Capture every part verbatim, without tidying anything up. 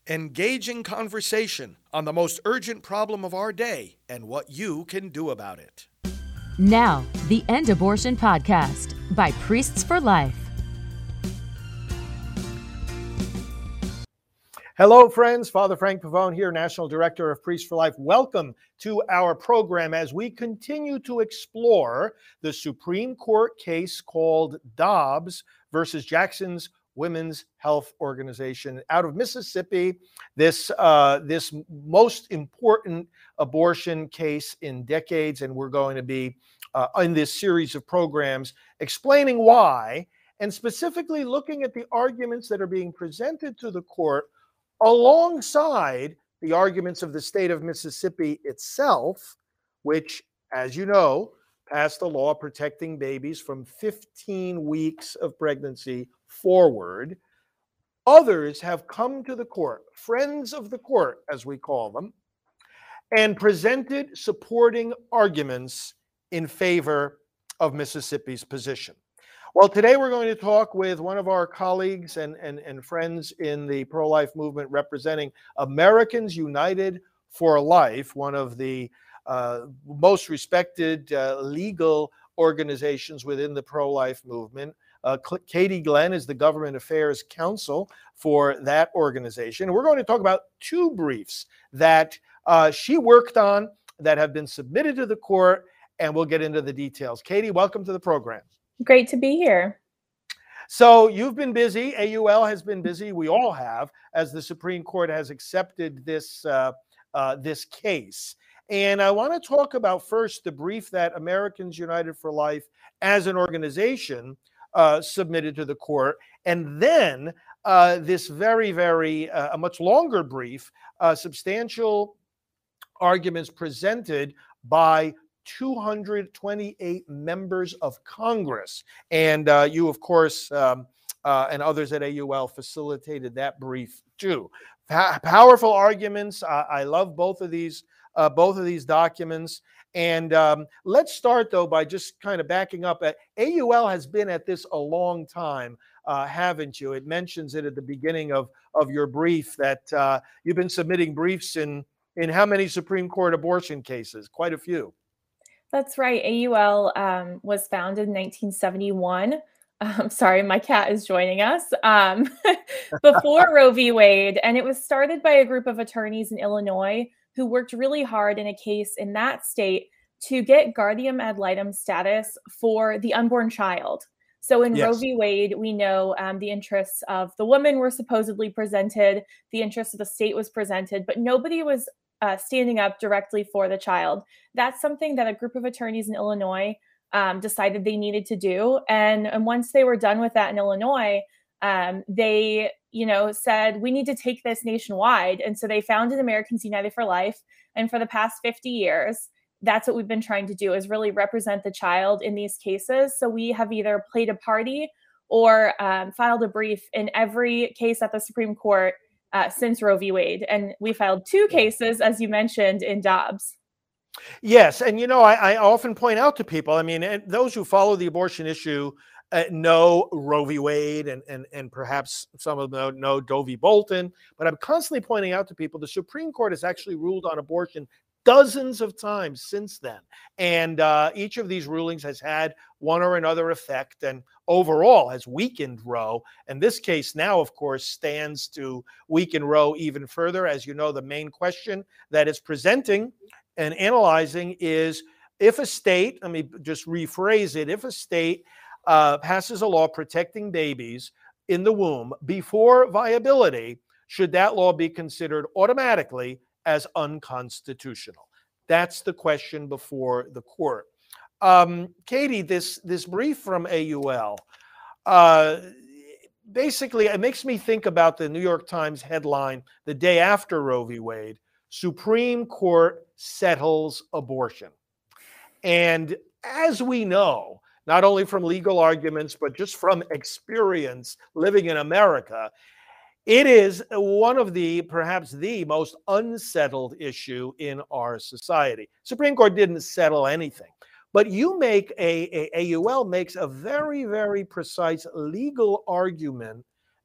Engaging conversation on the most urgent problem of our day and what you can do about it. Now, the End Abortion Podcast by Priests for Life. Hello, friends. Father Frank Pavone here, National Director of Priests for Life. Welcome to our program as we continue to explore the Supreme Court case called Dobbs versus Jackson's Women's Health Organization out of Mississippi. This uh, this most important abortion case in decades, and we're going to be uh, in this series of programs explaining why, and specifically looking at the arguments that are being presented to the court alongside the arguments of the state of Mississippi itself, which, as you know, passed a law protecting babies from fifteen weeks of pregnancy forward. Others have come to the court, friends of the court, as we call them, and presented supporting arguments in favor of Mississippi's position. Well, today we're going to talk with one of our colleagues and, and, and friends in the pro-life movement representing Americans United for Life, one of the uh, most respected uh, legal organizations within the pro-life movement. Uh, Katie Glenn is the Government Affairs Counsel for that organization. And we're going to talk about two briefs that uh, she worked on that have been submitted to the court, and we'll get into the details. Katie, welcome to the program. Great to be here. So you've been busy. A U L has been busy. We all have, as the Supreme Court has accepted this uh, uh, this case. And I want to talk about first the brief that Americans United for Life as an organization uh, submitted to the court, and then uh, this very, very uh, a much longer brief, uh, substantial arguments presented by two hundred twenty-eight members of Congress. And uh, you, of course, um, uh, and others at A U L facilitated that brief too. Pa- powerful arguments. Uh, I love both of these, uh, both of these documents. And um, let's start, though, by just kind of backing up. A U L has been at this a long time, uh, haven't you? It mentions it at the beginning of, of your brief that uh, you've been submitting briefs in, in how many Supreme Court abortion cases? Quite a few. That's right. A U L um, was founded in nineteen seventy-one. Um, sorry, my cat is joining us. Um, before Roe v. Wade, and it was started by a group of attorneys in Illinois who worked really hard in a case in that state to get guardian ad litem status for the unborn child. So in yes. Roe v. Wade, we know um, the interests of the woman were supposedly presented, the interests of the state was presented, but nobody was uh, standing up directly for the child. That's something that a group of attorneys in Illinois um, decided they needed to do. And, and once they were done with that in Illinois, um, they you know, said, we need to take this nationwide. And so they founded Americans United for Life. And for the past fifty years, that's what we've been trying to do, is really represent the child in these cases. So we have either played a party or um, filed a brief in every case at the Supreme Court uh, since Roe v. Wade. And we filed two cases, as you mentioned, in Dobbs. Yes. And, you know, I, I often point out to people, I mean, and those who follow the abortion issue Uh, know Roe v. Wade, and, and, and perhaps some of them know Doe v. Bolton, but I'm constantly pointing out to people the Supreme Court has actually ruled on abortion dozens of times since then. And uh, each of these rulings has had one or another effect and overall has weakened Roe. And this case now, of course, stands to weaken Roe even further. As you know, the main question that it's presenting and analyzing is if a state, let me just rephrase it, if a state Uh, passes a law protecting babies in the womb before viability, should that law be considered automatically as unconstitutional? That's the question before the court. Um, Katie, this, this brief from A U L, uh, basically it makes me think about the New York Times headline the day after Roe v. Wade, Supreme Court settles abortion. And as we know, not only from legal arguments, but just from experience living in America, it is one of the, perhaps the most unsettled issue in our society. Supreme Court didn't settle anything, but you make a, a, A U L makes a very, very precise legal argument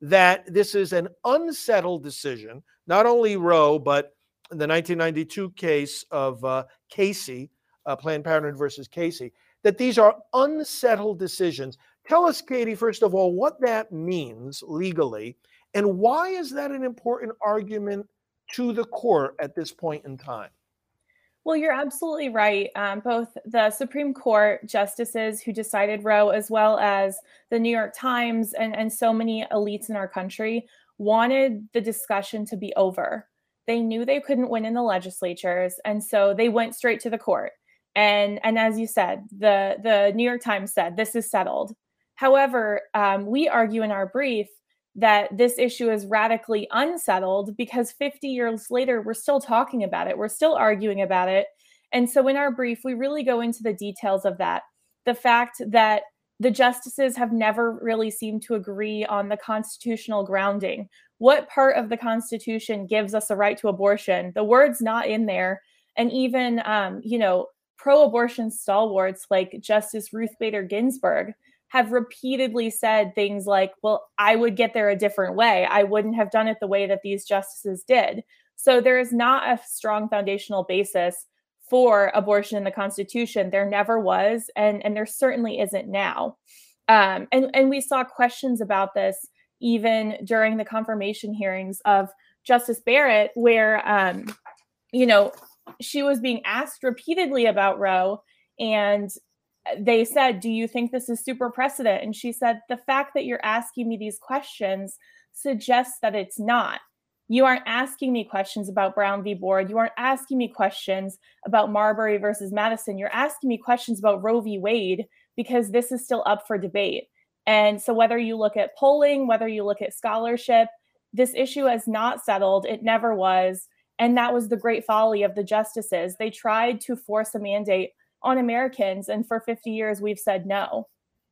that this is an unsettled decision, not only Roe, but the nineteen ninety-two case of uh, Casey, uh, Planned Parenthood versus Casey, that these are unsettled decisions. Tell us, Katie, first of all, what that means legally, and why is that an important argument to the court at this point in time? Well, you're absolutely right. Um, both the Supreme Court justices who decided Roe, as well as the New York Times and, and so many elites in our country, wanted the discussion to be over. They knew they couldn't win in the legislatures, and so they went straight to the court. And, and as you said, the, the New York Times said, this is settled. However, um, we argue in our brief that this issue is radically unsettled because fifty years later, we're still talking about it. We're still arguing about it. And so in our brief, we really go into the details of that. The fact that the justices have never really seemed to agree on the constitutional grounding. What part of the Constitution gives us a right to abortion? The word's not in there. And even, um, you know, pro-abortion stalwarts like Justice Ruth Bader Ginsburg have repeatedly said things like, well, I would get there a different way. I wouldn't have done it the way that these justices did. So there is not a strong foundational basis for abortion in the Constitution. There never was, and, and there certainly isn't now. Um, and, and we saw questions about this even during the confirmation hearings of Justice Barrett, where, um, you know, she was being asked repeatedly about Roe, and they said, do you think this is super precedent? And she said, the fact that you're asking me these questions suggests that it's not. You aren't asking me questions about Brown v. Board. You aren't asking me questions about Marbury versus Madison. You're asking me questions about Roe v. Wade because this is still up for debate. And so whether you look at polling, whether you look at scholarship, this issue has not settled. It never was. And that was the great folly of the justices. They tried to force a mandate on Americans, and for fifty years, we've said no.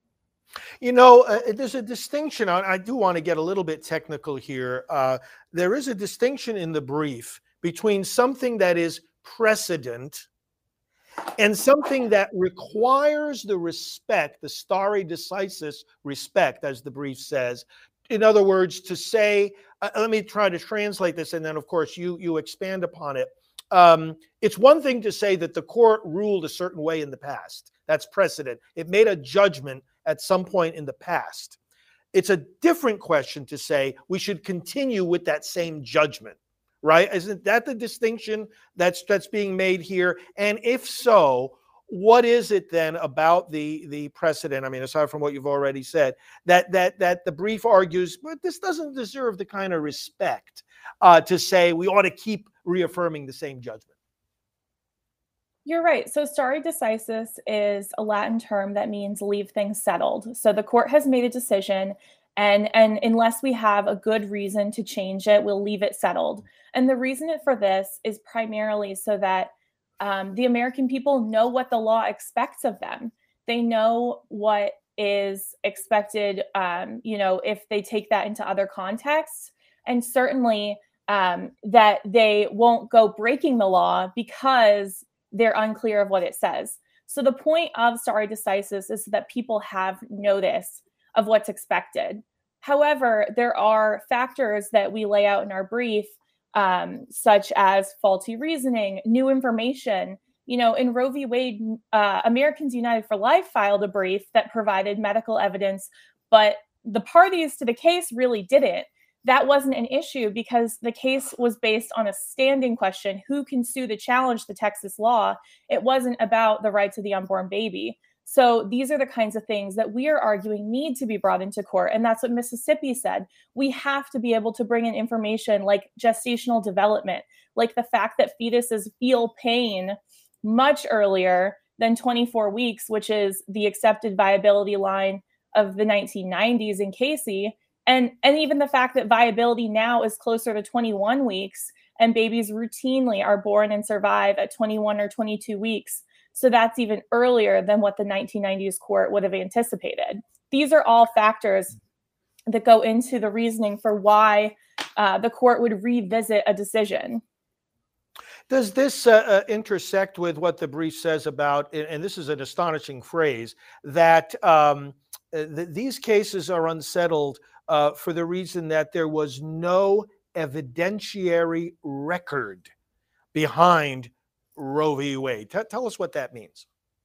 You know, uh, there's a distinction. I, I do want to get a little bit technical here. Uh, there is a distinction in the brief between something that is precedent and something that requires the respect, the stare decisis respect, as the brief says. In other words, to say, uh, let me try to translate this, and then, of course, you you expand upon it. Um, it's one thing to say that the court ruled a certain way in the past. That's precedent. It made a judgment at some point in the past. It's a different question to say we should continue with that same judgment, right? Isn't that the distinction that's that's being made here? And if so, what is it then about the the precedent? I mean, aside from what you've already said, that that that the brief argues, but this doesn't deserve the kind of respect uh, to say we ought to keep reaffirming the same judgment. You're right. So stare decisis is a Latin term that means leave things settled. So the court has made a decision, and, and unless we have a good reason to change it, we'll leave it settled. And the reason for this is primarily so that um, the American people know what the law expects of them. They know what is expected, um, you know, if they take that into other contexts. And certainly um, that they won't go breaking the law because they're unclear of what it says. So the point of stare decisis is that people have notice of what's expected. However, there are factors that we lay out in our brief, um, such as faulty reasoning, new information. You know, in Roe v. Wade, uh, Americans United for Life filed a brief that provided medical evidence, but the parties to the case really didn't. That wasn't an issue because the case was based on a standing question: who can sue to challenge the Texas law? It wasn't about the right to the unborn baby. So these are the kinds of things that we are arguing need to be brought into court. And that's what Mississippi said. We have to be able to bring in information like gestational development, like the fact that fetuses feel pain much earlier than twenty-four weeks, which is the accepted viability line of the nineteen nineties in Casey. And, and even the fact that viability now is closer to twenty-one weeks, and babies routinely are born and survive at twenty-one or twenty-two weeks. So that's even earlier than what the nineteen nineties court would have anticipated. These are all factors that go into the reasoning for why uh, the court would revisit a decision. Does this uh, uh, intersect with what the brief says about, and this is an astonishing phrase, that um, th- these cases are unsettled uh, for the reason that there was no evidentiary record behind Roe v. Wade. T- tell us what that means.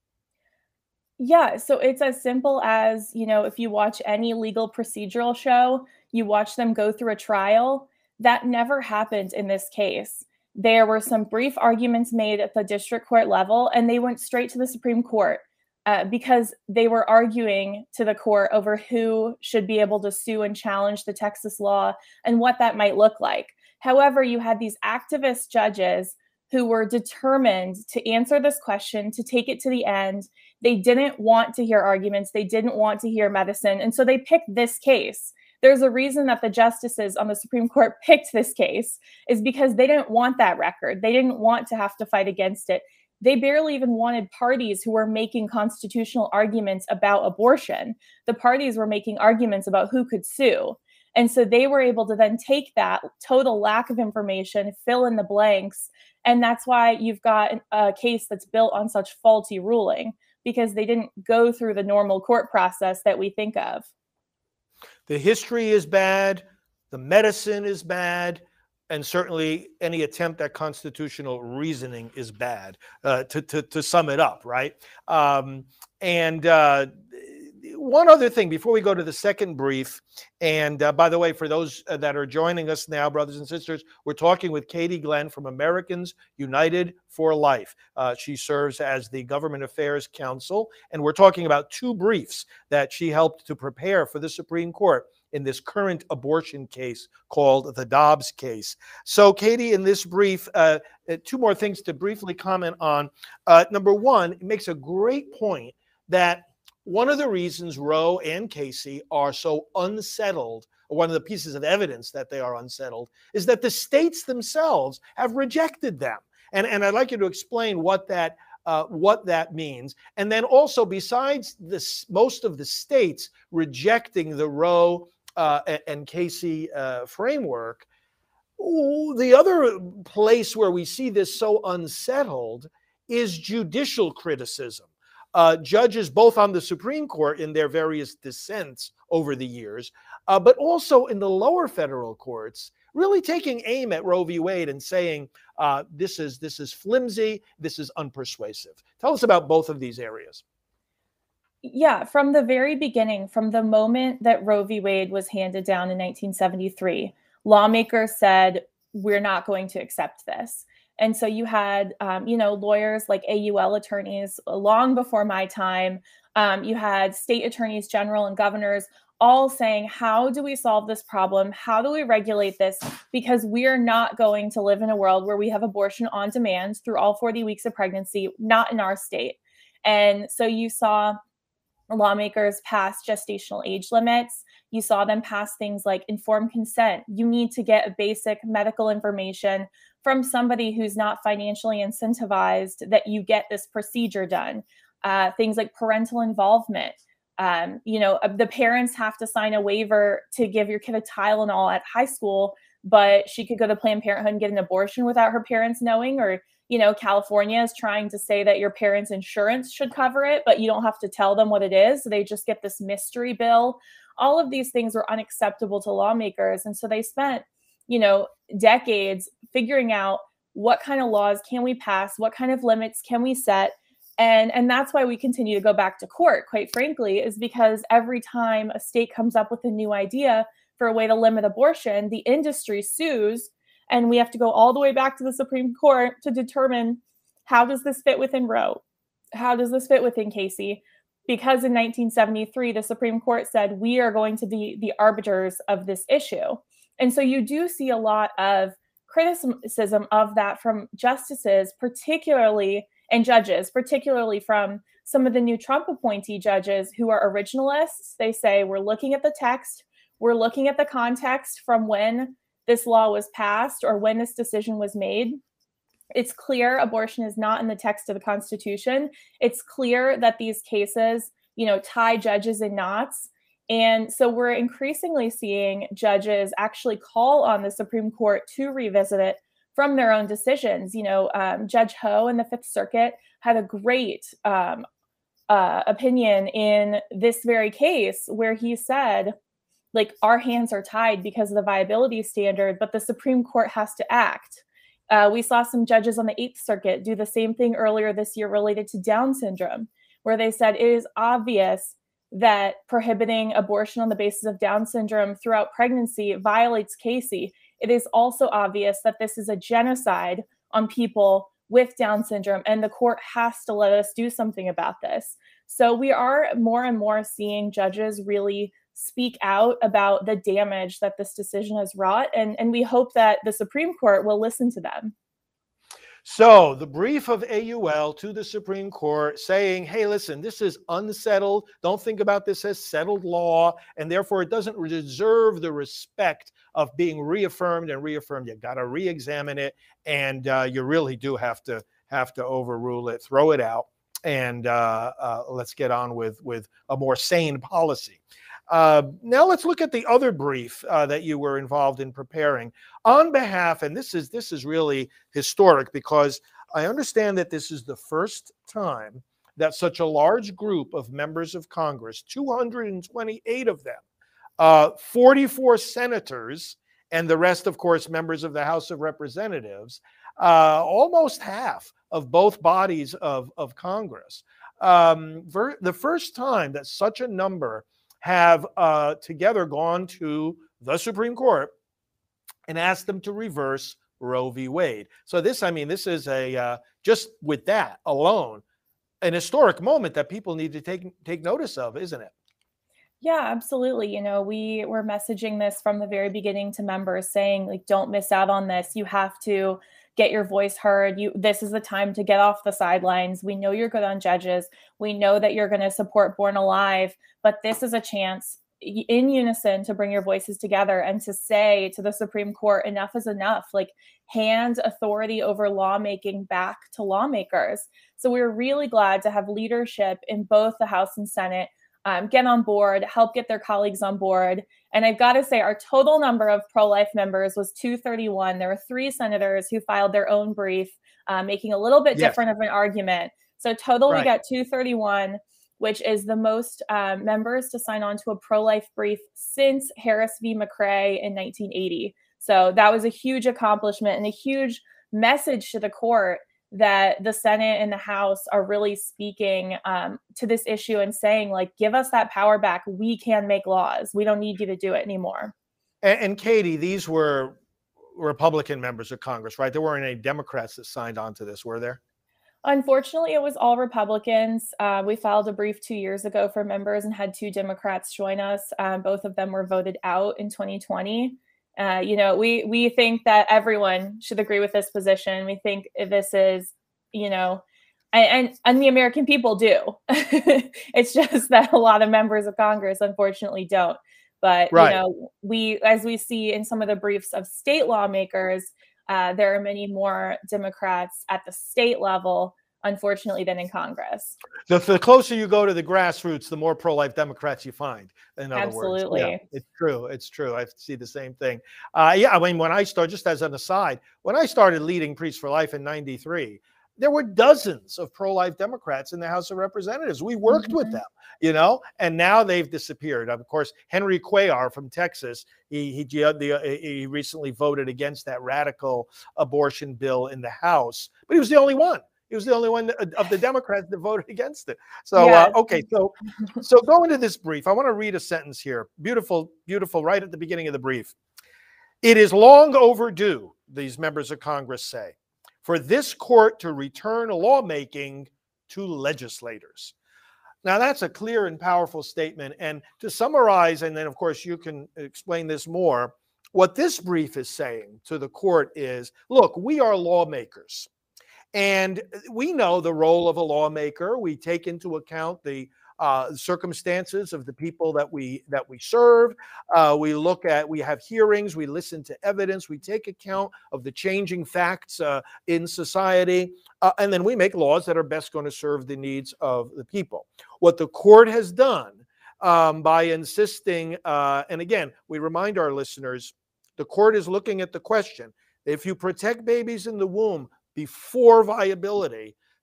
Yeah, so it's as simple as, you know, if you watch any legal procedural show, you watch them go through a trial. That never happened in this case. There were some brief arguments made at the district court level, and they went straight to the Supreme Court uh, because they were arguing to the court over who should be able to sue and challenge the Texas law and what that might look like. However, you had these activist judges who were determined to answer this question, to take it to the end. They didn't want to hear arguments. They didn't want to hear medicine. And so they picked this case. There's a reason that the justices on the Supreme Court picked this case, is because they didn't want that record. They didn't want to have to fight against it. They barely even wanted parties who were making constitutional arguments about abortion. The parties were making arguments about who could sue. And so they were able to then take that total lack of information, fill in the blanks. And that's why you've got a case that's built on such faulty ruling, because they didn't go through the normal court process that we think of. The history is bad, the medicine is bad, and certainly any attempt at constitutional reasoning is bad, uh, to, to, to sum it up, right? Um, and uh, one other thing before we go to the second brief, and uh, by the way, for those that are joining us now, brothers and sisters, we're talking with Katie Glenn from Americans United for Life. Uh, she serves as the Government Affairs Counsel, and we're talking about two briefs that she helped to prepare for the Supreme Court in this current abortion case called the Dobbs case. So, Katie, in this brief, uh, two more things to briefly comment on. Uh, number one, it makes a great point that one of the reasons Roe and Casey are so unsettled, or one of the pieces of evidence that they are unsettled, is that the states themselves have rejected them. And, and I'd like you to explain what that uh, what that means. And then also, besides this, most of the states rejecting the Roe uh, and Casey uh, framework, ooh, the other place where we see this so unsettled is judicial criticism. Uh, judges both on the Supreme Court in their various dissents over the years, uh, but also in the lower federal courts, really taking aim at Roe v. Wade and saying, uh, this is this is flimsy, this is unpersuasive. Tell us about both of these areas. Yeah, from the very beginning, from the moment that Roe v. Wade was handed down in nineteen seventy-three, lawmakers said, we're not going to accept this. And so you had, um, you know, lawyers like A U L attorneys long before my time. Um, you had state attorneys general and governors all saying, how do we solve this problem? How do we regulate this? Because we are not going to live in a world where we have abortion on demand through all forty weeks of pregnancy, not in our state. And so you saw lawmakers pass gestational age limits. You saw them pass things like informed consent. You need to get a basic medical information from somebody who's not financially incentivized that you get this procedure done. Uh, things like parental involvement. Um, you know, the parents have to sign a waiver to give your kid a Tylenol at high school, but she could go to Planned Parenthood and get an abortion without her parents knowing. Or, you know, California is trying to say that your parents' insurance should cover it, but you don't have to tell them what it is. They just get this mystery bill. All of these things were unacceptable to lawmakers. And so they spent, you know, decades figuring out what kind of laws can we pass, what kind of limits can we set. And, and that's why we continue to go back to court, quite frankly, is because every time a state comes up with a new idea for a way to limit abortion, the industry sues, and we have to go all the way back to the Supreme Court to determine, how does this fit within Roe? How does this fit within Casey? Because in nineteen seventy-three, the Supreme Court said, we are going to be the arbiters of this issue. And so you do see a lot of criticism of that from justices, particularly, and judges, particularly from some of the new Trump appointee judges who are originalists. They say, we're looking at the text, we're looking at the context from when this law was passed or when this decision was made. It's clear abortion is not in the text of the Constitution. It's clear that these cases, you know, tie judges in knots. And so we're increasingly seeing judges actually call on the Supreme Court to revisit it from their own decisions. You know, um, Judge Ho in the Fifth Circuit had a great um, uh, opinion in this very case where he said, like our hands are tied because of the viability standard, but the Supreme Court has to act. Uh, we saw some judges on the Eighth Circuit do the same thing earlier this year related to Down syndrome, where they said it is obvious that prohibiting abortion on the basis of Down syndrome throughout pregnancy violates Casey. It is also obvious that this is a genocide on people with Down syndrome, and the court has to let us do something about this. So we are more and more seeing judges really speak out about the damage that this decision has wrought, and, and we hope that the Supreme Court will listen to them. So the brief of A U L to the Supreme Court saying, hey, listen, this is unsettled. Don't think about this as settled law, and therefore it doesn't deserve the respect of being reaffirmed and reaffirmed. You got to re-examine it, and uh, you really do have to have to overrule it, throw it out, and uh, uh, let's get on with, with a more sane policy. Uh, now let's look at the other brief uh, that you were involved in preparing on behalf, and this is this is really historic because I understand that this is the first time that such a large group of members of Congress, two hundred twenty-eight of them, uh, forty-four senators, and the rest, of course, members of the House of Representatives, uh, almost half of both bodies of, of Congress. Um, ver- the first time that such a number have uh, together gone to the Supreme Court and asked them to reverse Roe v. Wade. So this, I mean, this is a, uh, just with that alone, an historic moment that people need to take, take notice of, isn't it? Yeah, absolutely. You know, we were messaging this from the very beginning to members saying, like, don't miss out on this. You have to get your voice heard. You, this is the time to get off the sidelines. We know you're good on judges. We know that you're going to support Born Alive, but this is a chance in unison to bring your voices together and to say to the Supreme Court, enough is enough. Like, hand authority over lawmaking back to lawmakers. So we're really glad to have leadership in both the House and Senate Um, get on board, help get their colleagues on board. And I've got to say, our total number of pro-life members was two thirty-one. There were three senators who filed their own brief, uh, making a little bit Yes. different of an argument. So total, Right. we got two thirty-one, which is the most um, members to sign on to a pro-life brief since Harris v. McRae in nineteen eighty. So that was a huge accomplishment and a huge message to the court that the Senate and the House are really speaking um, to this issue and saying, like, give us that power back. We can make laws. We don't need you to do it anymore. And, and Katie, these were Republican members of Congress, right? There weren't any Democrats that signed on to this, were there? Unfortunately, it was all Republicans. Uh, we filed a brief two years ago for members and had two Democrats join us. Um, both of them were voted out in twenty twenty. Uh, you know, we we think that everyone should agree with this position. We think this is, you know, and and, and the American people do. It's just that a lot of members of Congress, unfortunately, don't. But, right. you know, we, as we see in some of the briefs of state lawmakers, uh, there are many more Democrats at the state level, unfortunately, than in Congress. The, the closer you go to the grassroots, the more pro-life Democrats you find. In other Absolutely. words, yeah, it's true. It's true. I see the same thing. Uh, yeah, I mean, when I started, just as an aside, when I started leading Priests for Life in ninety-three, there were dozens of pro-life Democrats in the House of Representatives. We worked mm-hmm. with them, you know, and now they've disappeared. Of course, Henry Cuellar from Texas, he he, he recently voted against that radical abortion bill in the House, but he was the only one. He was the only one of the Democrats that voted against it. So, yes. uh, okay, so so go into this brief. I want to read a sentence here. Beautiful, beautiful, right at the beginning of the brief. It is long overdue, these members of Congress say, for this court to return lawmaking to legislators. Now, that's a clear and powerful statement. And to summarize, and then, of course, you can explain this more, what this brief is saying to the court is, look, we are lawmakers. And we know the role of a lawmaker. We take into account the uh, circumstances of the people that we that we serve. Uh, we look at, we have hearings, we listen to evidence, we take account of the changing facts uh, in society, uh, and then we make laws that are best going to serve the needs of the people. What the court has done um, by insisting, uh, and again, we remind our listeners, the court is looking at the question, if you protect babies in the womb before viability,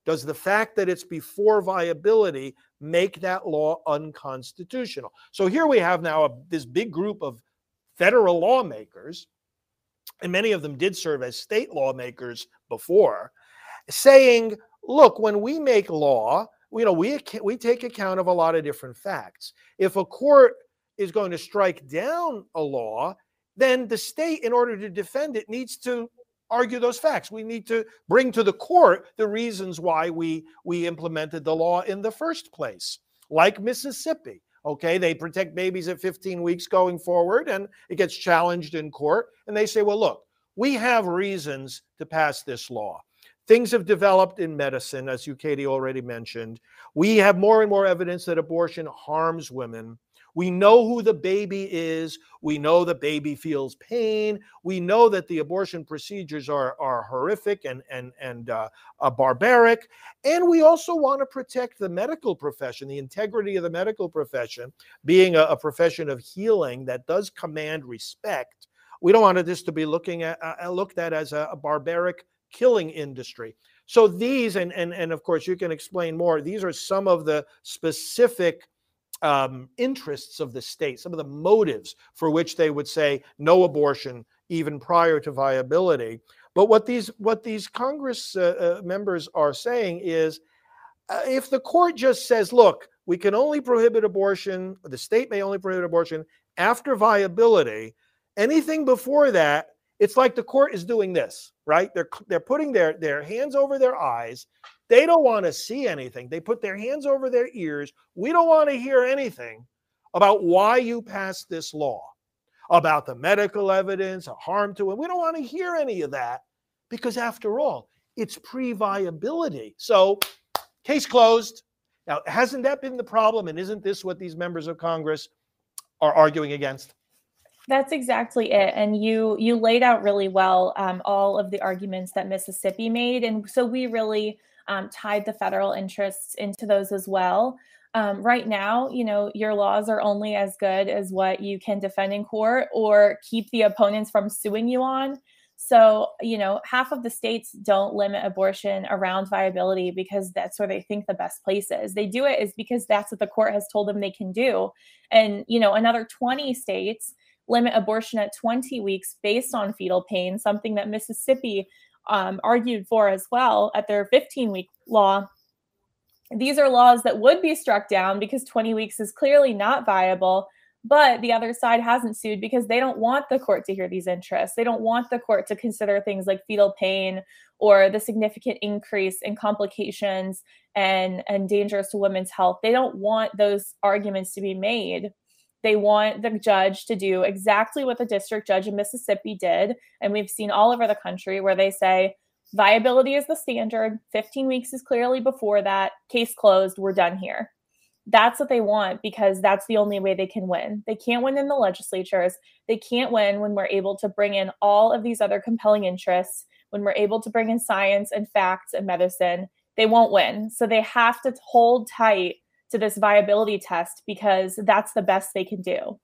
does the fact that it's before viability make that law unconstitutional? So here we have now a, this big group of federal lawmakers, and many of them did serve as state lawmakers before, saying, look, when we make law, you know, we, we take account of a lot of different facts. If a court is going to strike down a law, then the state, in order to defend it, needs to argue those facts. We need to bring to the court the reasons why we, we implemented the law in the first place. Like Mississippi, okay, they protect babies at fifteen weeks going forward, and it gets challenged in court. And they say, well, look, we have reasons to pass this law. Things have developed in medicine, as you, Katie, already mentioned. We have more and more evidence that abortion harms women. We know who the baby is. We know the baby feels pain. We know that the abortion procedures are, are horrific and, and, and uh, uh, barbaric. And we also want to protect the medical profession, the integrity of the medical profession, being a, a profession of healing that does command respect. We don't want this to be looking at, uh, looked at as a, a barbaric killing industry. So these, and, and, and of course you can explain more, these are some of the specific um, interests of the state, some of the motives for which they would say no abortion even prior to viability. But what these, what these Congress uh, uh, members are saying is, uh, if the court just says, look, we can only prohibit abortion, the state may only prohibit abortion after viability, anything before that, it's like the court is doing this, right? They're, they're putting their, their hands over their eyes. They don't want to see anything. They put their hands over their ears. We don't want to hear anything about why you passed this law, about the medical evidence, a harm to it. We don't want to hear any of that because, after all, it's pre-viability. So, case closed. Now, hasn't that been the problem? And isn't this what these members of Congress are arguing against? That's exactly it. And you you laid out really well um, all of the arguments that Mississippi made. And so we really um, tied the federal interests into those as well. Um, right now, you know, your laws are only as good as what you can defend in court or keep the opponents from suing you on. So, you know, half of the states don't limit abortion around viability because that's where they think the best place is. They do it is because that's what the court has told them they can do. And, you know, another twenty states limit abortion at twenty weeks based on fetal pain, something that Mississippi um, argued for as well at their fifteen-week law. These are laws that would be struck down because twenty weeks is clearly not viable, but the other side hasn't sued because they don't want the court to hear these interests. They don't want the court to consider things like fetal pain or the significant increase in complications and, and dangers to women's health. They don't want those arguments to be made. They want the judge to do exactly what the district judge in Mississippi did. And we've seen all over the country where they say viability is the standard. fifteen weeks is clearly before that. Case closed. We're done here. That's what they want because that's the only way they can win. They can't win in the legislatures. They can't win when we're able to bring in all of these other compelling interests, when we're able to bring in science and facts and medicine. They won't win. So they have to hold tight to this viability test because that's the best they can do.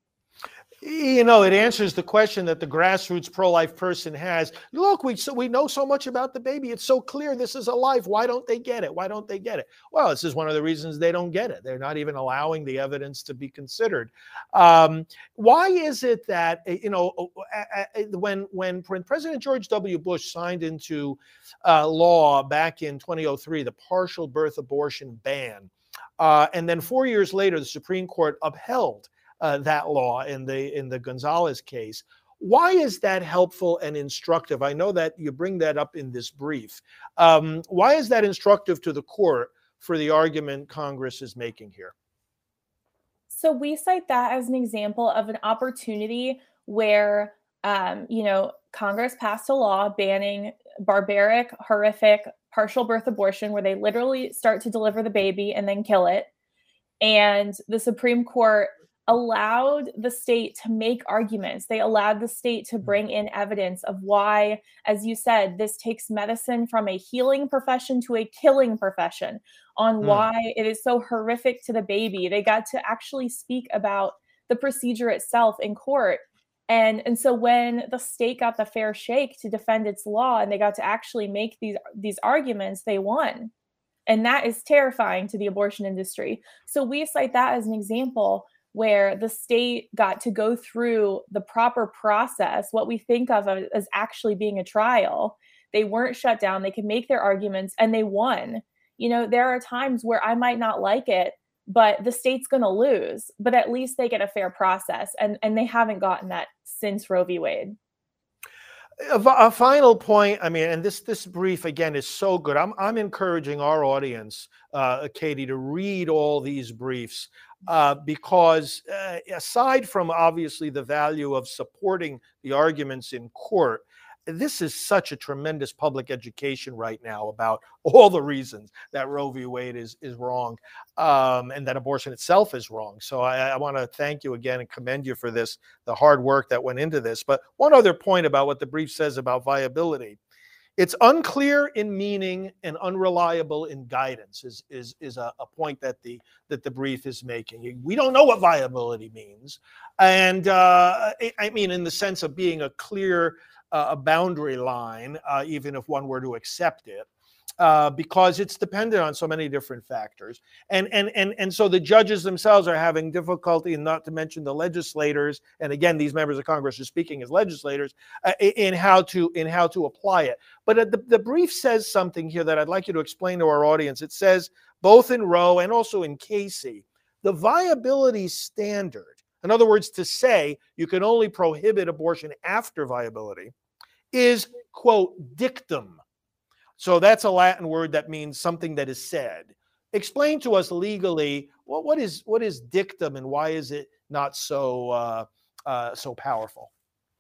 You know, it answers the question that the grassroots pro-life person has. Look, we so we know so much about the baby. It's so clear this is a life. Why don't they get it? Why don't they get it? Well, this is one of the reasons they don't get it. They're not even allowing the evidence to be considered. Um, why is it that, you know, when, when President George W. Bush signed into uh, law back in two thousand three, the partial birth abortion ban, uh, and then four years later, the Supreme Court upheld Uh, that law in the in the Gonzalez case. Why is that helpful and instructive? I know that you bring that up in this brief. Um, why is that instructive to the court for the argument Congress is making here? So we cite that as an example of an opportunity where, um, you know, Congress passed a law banning barbaric, horrific partial birth abortion, where they literally start to deliver the baby and then kill it. And the Supreme Court allowed the state to make arguments. They allowed the state to bring in evidence of why, as you said, this takes medicine from a healing profession to a killing profession, on mm. why it is so horrific to the baby. They got to actually speak about the procedure itself in court. And, and so when the state got the fair shake to defend its law and they got to actually make these, these arguments, they won. And that is terrifying to the abortion industry. So we cite that as an example where the state got to go through the proper process, what we think of as actually being a trial. They weren't shut down. They could make their arguments and they won. You know, there are times where I might not like it, but the state's going to lose, but at least they get a fair process. And, and they haven't gotten that since Roe v. Wade. A, a final point, I mean, and this this brief, again, is so good. I'm, I'm encouraging our audience, uh, Katie, to read all these briefs uh, because uh, aside from obviously the value of supporting the arguments in court, this is such a tremendous public education right now about all the reasons that Roe v. Wade is is wrong um, and that abortion itself is wrong. So I, I want to thank you again and commend you for this, the hard work that went into this. But one other point about what the brief says about viability. It's unclear in meaning and unreliable in guidance is, is, is a, a point that the, that the brief is making. We don't know what viability means. And uh, I mean, in the sense of being a clear Uh, a boundary line, uh, even if one were to accept it, uh, because it's dependent on so many different factors. And, and, and, and so the judges themselves are having difficulty, and not to mention the legislators, and again, these members of Congress are speaking as legislators, uh, in, how to, in how to apply it. But uh, the, the brief says something here that I'd like you to explain to our audience. It says, both in Roe and also in Casey, the viability standard, in other words, to say you can only prohibit abortion after viability, is, quote, dictum. So that's a Latin word that means something that is said. Explain to us legally, well, what is what is dictum and why is it not so uh, uh, so powerful?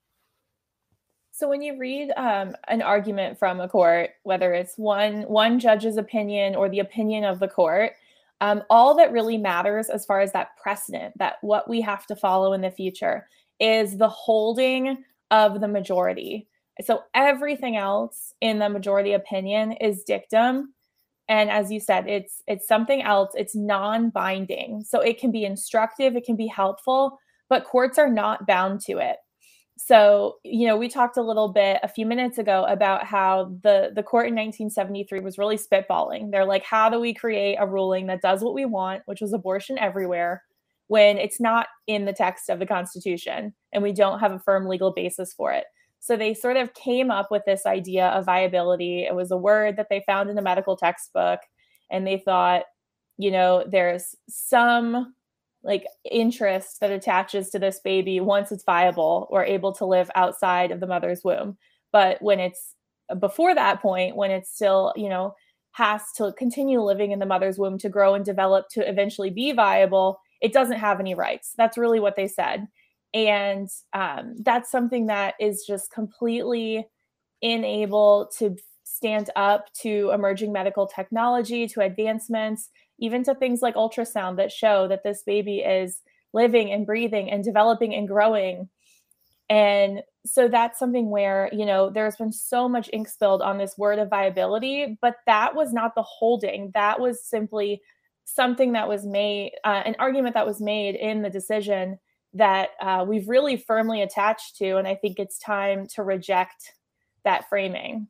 So when you read um, an argument from a court, whether it's one one judge's opinion or the opinion of the court, um, all that really matters as far as that precedent, that what we have to follow in the future, is the holding of the majority. So everything else in the majority opinion is dictum. And as you said, it's it's something else. It's non-binding. So it can be instructive, it can be helpful, but courts are not bound to it. So, you know, we talked a little bit a few minutes ago about how the, the court in nineteen seventy-three was really spitballing. They're like, how do we create a ruling that does what we want, which was abortion everywhere, when it's not in the text of the Constitution and we don't have a firm legal basis for it? So they sort of came up with this idea of viability. It was a word that they found in a medical textbook. And they thought, you know, there's some like interest that attaches to this baby once it's viable or able to live outside of the mother's womb. But when it's before that point, when it's still, you know, has to continue living in the mother's womb to grow and develop to eventually be viable, it doesn't have any rights. That's really what they said. And um, that's something that is just completely unable to stand up to emerging medical technology, to advancements, even to things like ultrasound that show that this baby is living and breathing and developing and growing. And so that's something where, you know, there's been so much ink spilled on this word of viability, but that was not the holding. That was simply something that was made, uh, an argument that was made in the decision that uh, we've really firmly attached to. And I think it's time to reject that framing.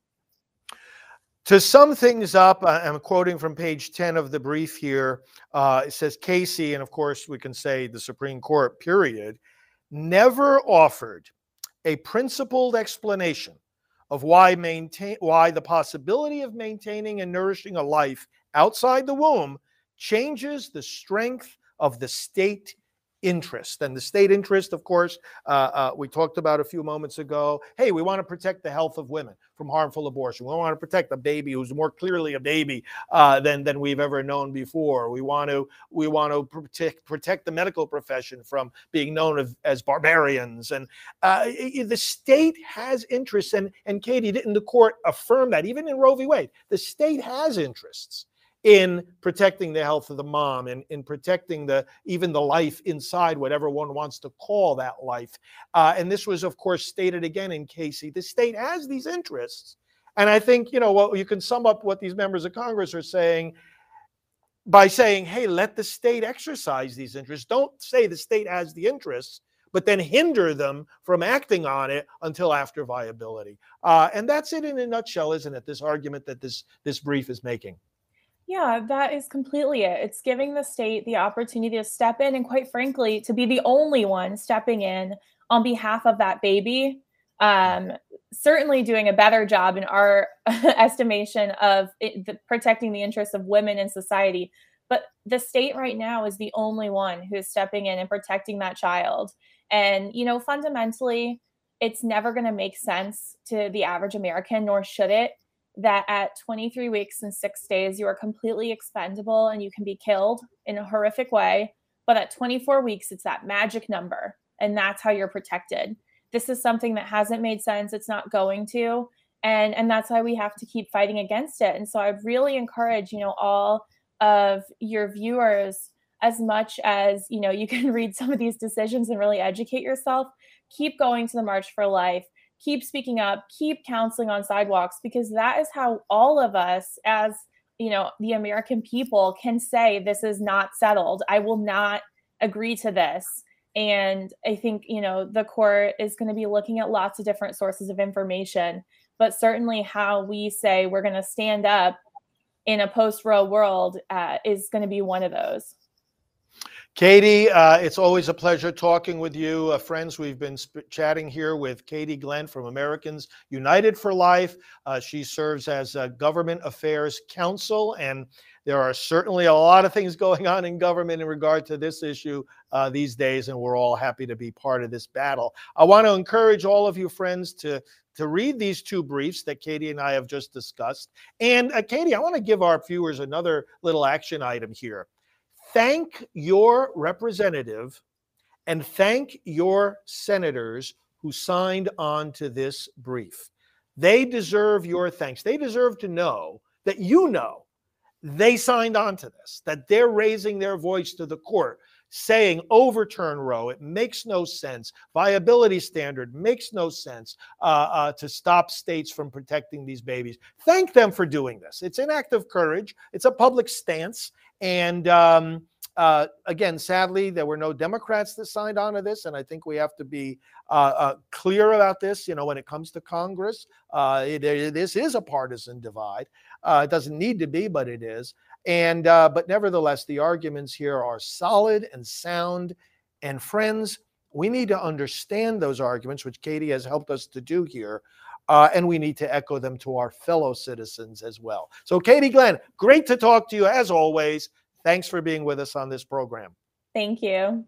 To sum things up, I'm quoting from page ten of the brief here. Uh, it says Casey, and of course we can say the Supreme Court, period, never offered a principled explanation of why maintain why the possibility of maintaining and nourishing a life outside the womb changes the strength of the state interest. And the state interest, of course, uh, uh, we talked about a few moments ago. Hey, we want to protect the health of women from harmful abortion. We want to protect a baby who's more clearly a baby uh, than than we've ever known before. We want to we want to protect protect the medical profession from being known as, as barbarians. And uh, the state has interests. And and Katie, didn't the court affirm that even in Roe v. Wade? The state has interests in protecting the health of the mom and in protecting the even the life inside whatever one wants to call that life. Uh, and this was, of course, stated again in Casey. The state has these interests. And I think, you know, well, you can sum up what these members of Congress are saying by saying, hey, let the state exercise these interests. Don't say the state has the interests, but then hinder them from acting on it until after viability. Uh, and that's it in a nutshell, isn't it? This argument that this, this brief is making. Yeah, that is completely it. It's giving the state the opportunity to step in and, quite frankly, to be the only one stepping in on behalf of that baby. Um, certainly doing a better job in our estimation of it, the, protecting the interests of women in society. But the state right now is the only one who is stepping in and protecting that child. And, you know, fundamentally, it's never going to make sense to the average American, nor should it, that at twenty-three weeks and six days, you are completely expendable and you can be killed in a horrific way. But at twenty-four weeks, it's that magic number, and that's how you're protected. This is something that hasn't made sense. It's not going to. And, and that's why we have to keep fighting against it. And so I really encourage, you know, all of your viewers, as much as, you know, you can read some of these decisions and really educate yourself, keep going to the March for Life, keep speaking up, keep counseling on sidewalks, because that is how all of us as, you know, the American people can say, this is not settled. I will not agree to this. And I think, you know, the court is going to be looking at lots of different sources of information, but certainly how we say we're going to stand up in a post-Roe world uh, is going to be one of those. Katie, uh, it's always a pleasure talking with you. Uh, friends, we've been sp- chatting here with Katie Glenn from Americans United for Life. Uh, she serves as a government affairs counsel, and there are certainly a lot of things going on in government in regard to this issue uh, these days, and we're all happy to be part of this battle. I want to encourage all of you friends to, to read these two briefs that Katie and I have just discussed. And uh, Katie, I want to give our viewers another little action item here. Thank your representative and thank your senators who signed on to this brief. They deserve your thanks. They deserve to know that you know they signed on to this, that they're raising their voice to the court, saying overturn Roe. It makes no sense. Viability standard makes no sense uh, uh, to stop states from protecting these babies. Thank them for doing this. It's an act of courage. It's a public stance. And um, uh, again, sadly, there were no Democrats that signed on to this. And I think we have to be uh, uh, clear about this. You know, when it comes to Congress, uh, it, it, this is a partisan divide. Uh, it doesn't need to be, but it is. And uh, but nevertheless, the arguments here are solid and sound. And friends, we need to understand those arguments, which Katie has helped us to do here. Uh, and we need to echo them to our fellow citizens as well. So Katie Glenn, great to talk to you as always. Thanks for being with us on this program. Thank you.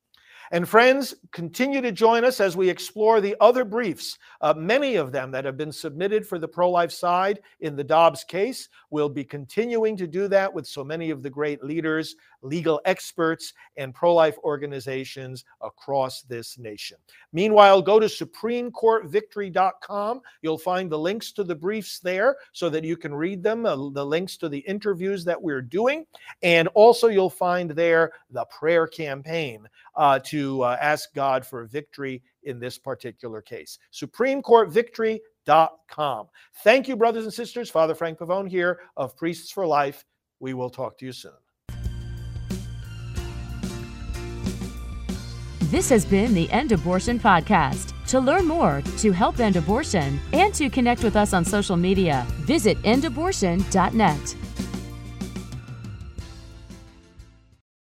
And friends, continue to join us as we explore the other briefs, uh, many of them that have been submitted for the pro-life side in the Dobbs case. We'll be continuing to do that with so many of the great leaders, legal experts, and pro-life organizations across this nation. Meanwhile, go to Supreme Court Victory dot com. You'll find the links to the briefs there so that you can read them, uh, the links to the interviews that we're doing. And also you'll find there the prayer campaign uh, to to uh, ask God for victory in this particular case. Supreme Court Victory dot com. Thank you, brothers and sisters. Father Frank Pavone here of Priests for Life. We will talk to you soon. This has been the End Abortion Podcast. To learn more, to help end abortion, and to connect with us on social media, visit end abortion dot net.